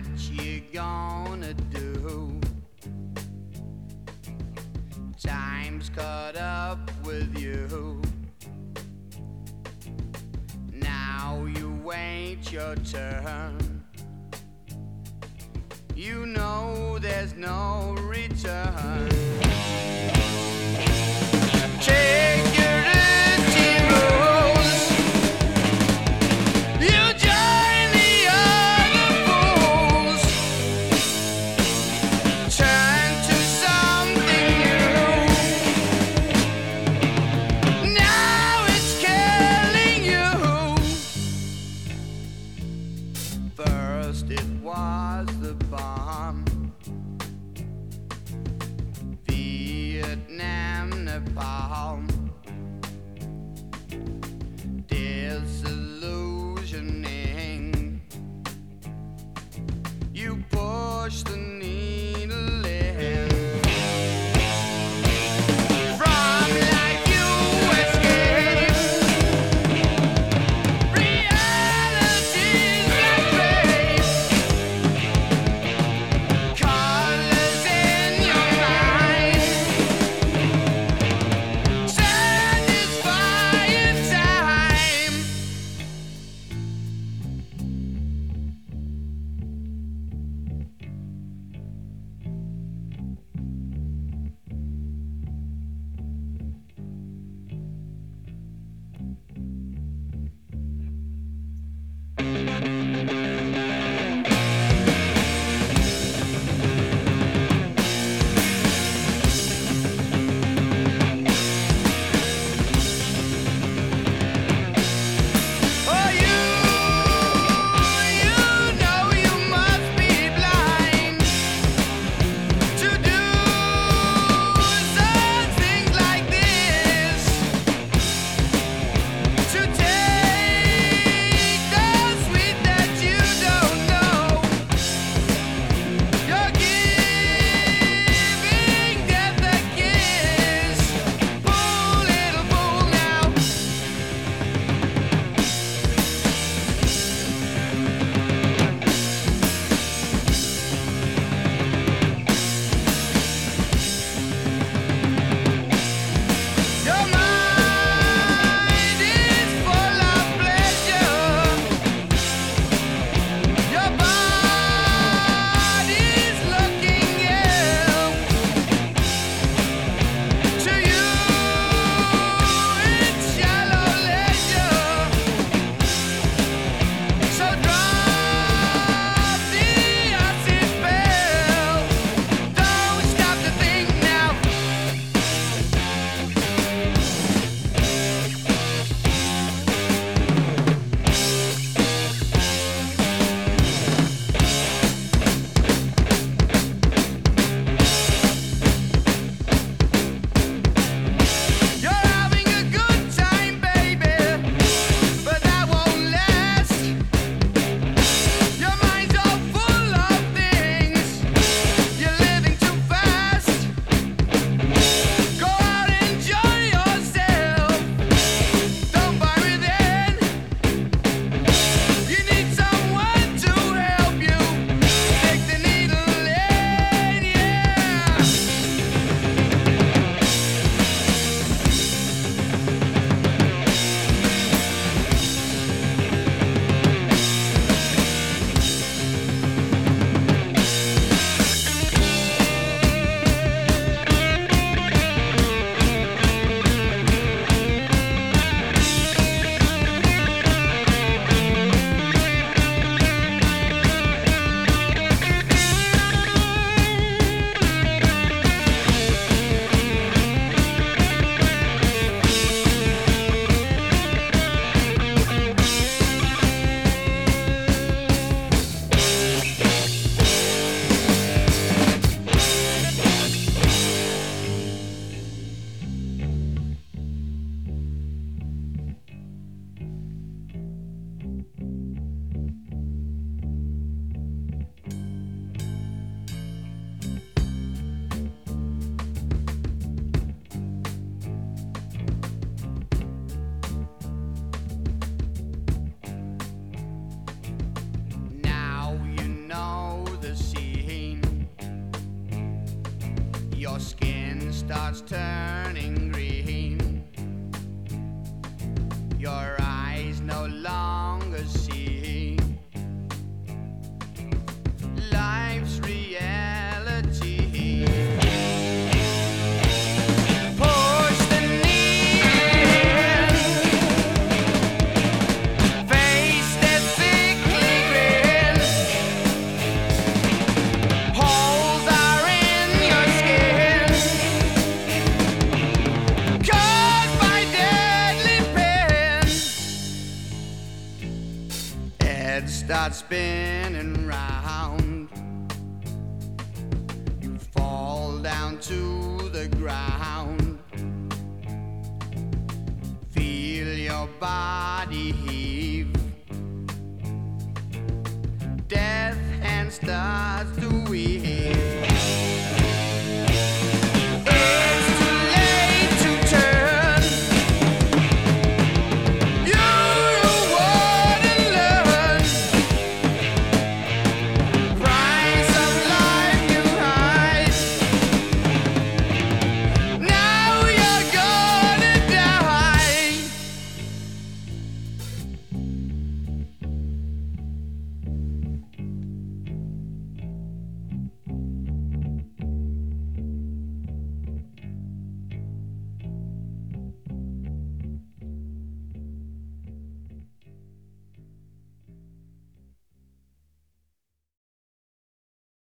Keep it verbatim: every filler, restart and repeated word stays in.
What you gonna do? Time's caught up with you. Now you wait your turn. You know there's no return. Take your dirty rules. You join the other fools. Turn to something new. Now it's killing you. First it was the bomb. Vietnam, Nepal. Disillusioning. You push the needle in. From life you escape. Reality's like rape. Colors in your mind. Satisfying time. head starts spinning round. You fall down to the ground. Feel your body